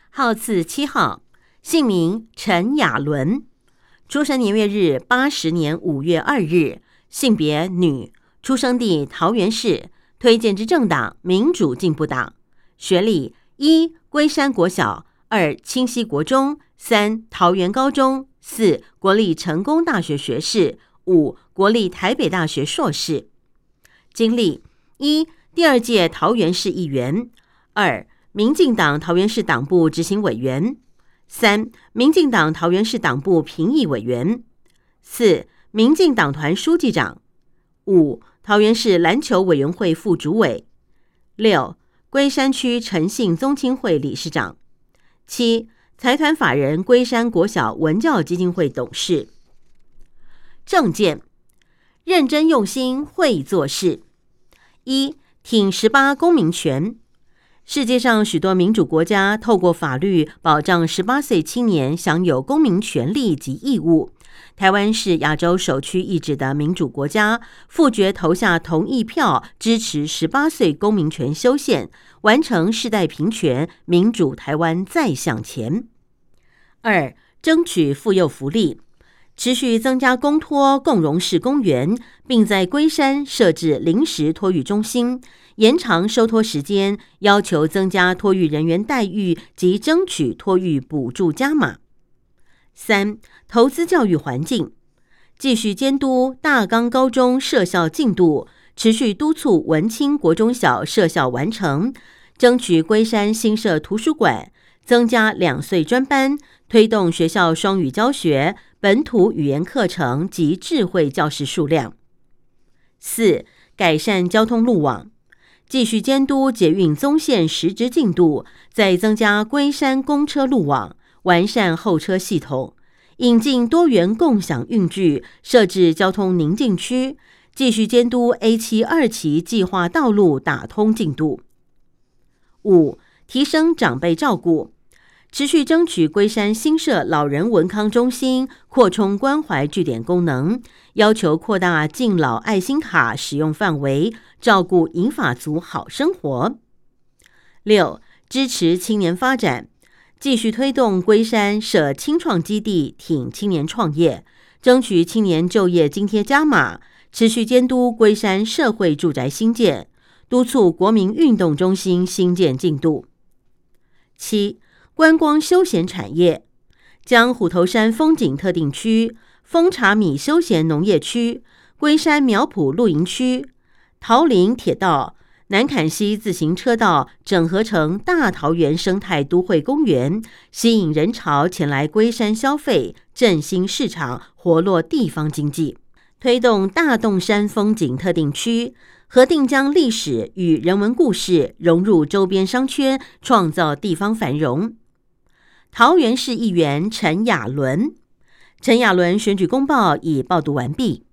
号次7号，姓名陈雅伦，出生年月日80年5月2日，性别女，出生地桃园市，推荐之政党民主进步党，学历1龟山国小，2清溪国中，3桃园高中，4国立成功大学学士，5国立台北大学硕士。经历1第2届桃园市议员，2民进党桃园市党部执行委员，3民进党桃园市党部评议委员，4民进党团书记长，5桃园市篮球委员会副主委，6龟山区诚信宗亲会理事长，7财团法人龟山国小文教基金会董事。政见：认真用心会做事。1挺18公民权。世界上许多民主国家透过法律保障18岁青年享有公民权利及义务。台湾是亚洲首屈一指的民主国家，复决投下同意票，支持18岁公民权修宪，完成世代平权，民主台湾再向前。2争取妇幼福利。持续增加公托共融式公园，并在龟山设置临时托育中心，延长收托时间，要求增加托育人员待遇及争取托育补助加码。3投资教育环境，继续监督大冈高中设校进度，持续督促文清国中小设校完成，争取龟山新设图书馆，增加2岁专班，推动学校双语教学、本土语言课程及智慧教室数量。4改善交通路网，继续监督捷运棕线实质进度，再增加龟山公车路网，完善候车系统，引进多元共享运具，设置交通宁静区，继续监督 A7 2期计划道路打通进度。5提升长辈照顾，持续争取龟山新设老人文康中心，扩充关怀据点功能，要求扩大敬老爱心卡使用范围，照顾银发族好生活。6支持青年发展，继续推动龟山设青创基地，挺青年创业，争取青年就业津贴加码，持续监督龟山社会住宅新建，督促国民运动中心新建进度。7观光休闲产业，将虎头山风景特定区、风茶米休闲农业区、龟山苗圃露营区、桃林铁道、南坎溪自行车道整合成大桃园生态都会公园，吸引人潮前来龟山消费，振兴市场，活络地方经济。推动大洞山风景特定区，核定将历史与人文故事融入周边商圈，创造地方繁荣。桃园市议员陈雅伦选举公报已报读完毕。